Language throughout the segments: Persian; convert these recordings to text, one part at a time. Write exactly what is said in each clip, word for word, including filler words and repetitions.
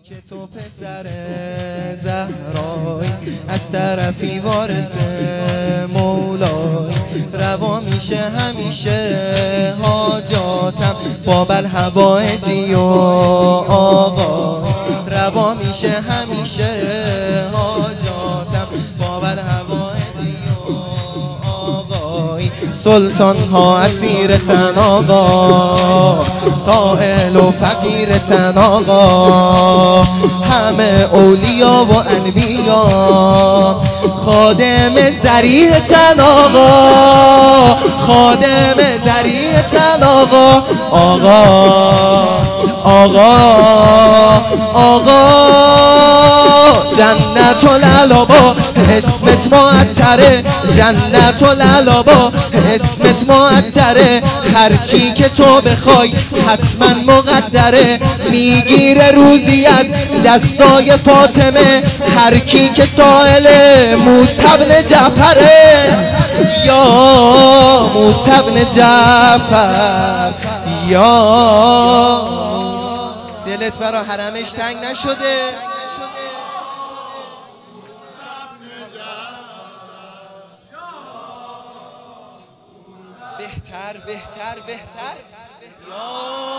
که تو پسر زهرایی از طرفی وارث مولایی، روا میشه همیشه حاجاتم بابل هوایجی و آقا، روا میشه همیشه حاجاتم بابل هوایجی و آقای، سلطان ها اسیر تن آقا، سائل و فقیر تن آقا، همه اولیا و انبیا، خادم ذریح تن آقا، خادم ذریح تن آقا، آقا آقا آقا جنت العلابا اسمت معطره، جنت العلابا اسمت معطره، هرچی که تو بخوای حتما مقدره، میگیره روزی از دستای فاطمه هر کی که سائل موسی بن جعفره، یا موسی بن جعفر، یا دلت برا حرمش تنگ نشده؟ بهتر بهتر بهتر یا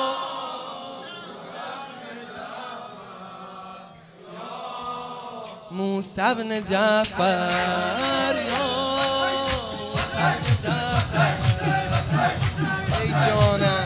موسی بن جعفر، یا موسی بن جعفر، ای جانم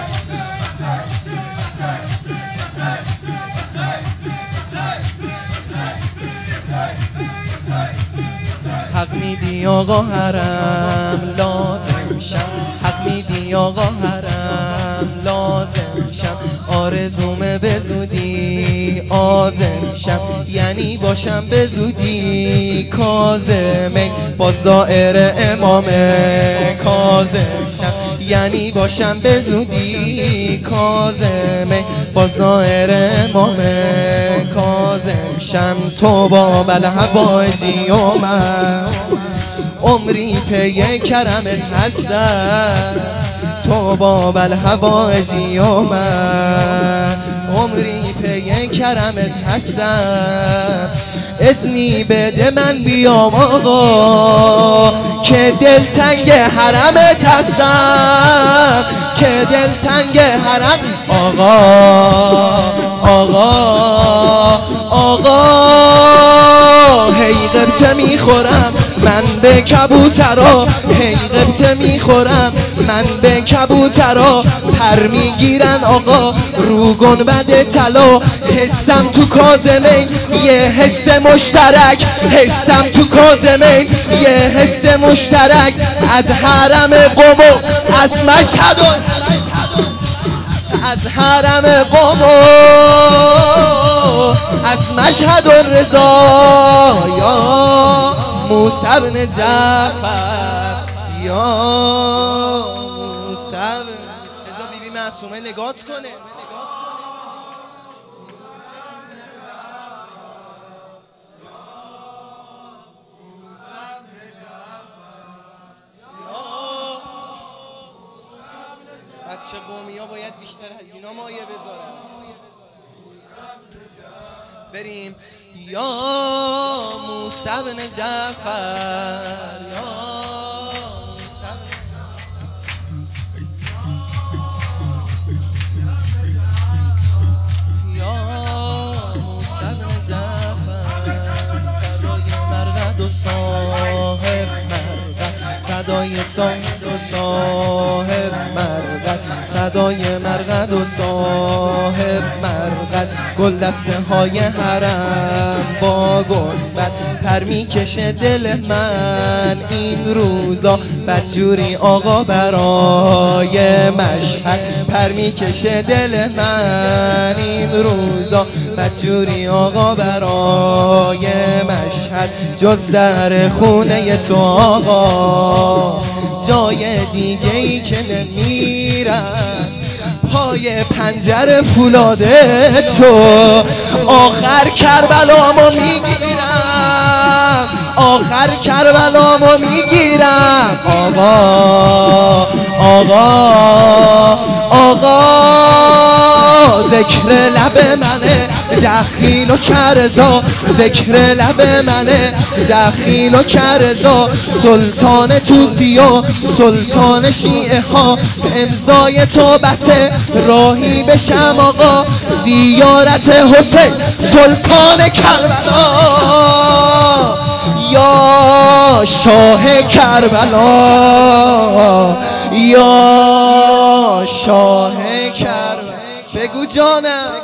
حق میدی آقا حرم لازم شم، حق میدی آقا حرم لازم شم، آرزومه به زودی آزم شم، یعنی باشم به زودی کاظمه با زائر امام کاظم شم، یعنی باشم به زودی کاظمه با زائر امام کاظم شم، تو با بلهوایجی و من عمری پی کرمت هستم، تو با بلهوایجی و من عمری پی کرمت هستم، اذنی بده من بیام آقا که دلتنگ حرمت هستم، که دلتنگ حرم آقا آقا آقا، هی قبطه میخورم من به کبوترا، هی قبطه میخورم من به کبوترا، پر میگیرن آقا رو گنبد طلا، حسم تو کاظمین یه حس مشترک، حسم تو کاظمین یه حس مشترک، از حرم قم و از مشهد و از حرم قم و از مشهد الرضا، یا موسی بن جعفر، یا موسی بن ازا بی بی معصومه نگات کنه، بچه قومی ها باید بیشتر از اینا مایه بذارن. بریم یا موسی بن جعفر، یا موسی بن یا موسی بن جعفر، فدای مرقد و صاحب مرقد، فدای صاحب و صاحب مرقد، فدای مرقد و صاحب مرقد، گل دسته های حرم با گنبد، پر میکشه دل من این روزا، بدجوری آقا برای مشهد، پر میکشه دل من این روزا، بدجوری آقا برای مشهد، جز در خونه تو آقا جای دیگه ای که نمیرم، پای پنجره فولاده تو آخر کربلامو میگیرم، آخر کربلامو میگیرم، آقا آقا آقا ذکر لب منه دخیل و کردا ذکر لب منه دخیل و کردا سلطان توسی و سلطان شیعه ها امضای تو بسه راهی بشم آقا زیارت حسین سلطان کربلا یا شاه کربلا یا شاه کربلا بگو جانم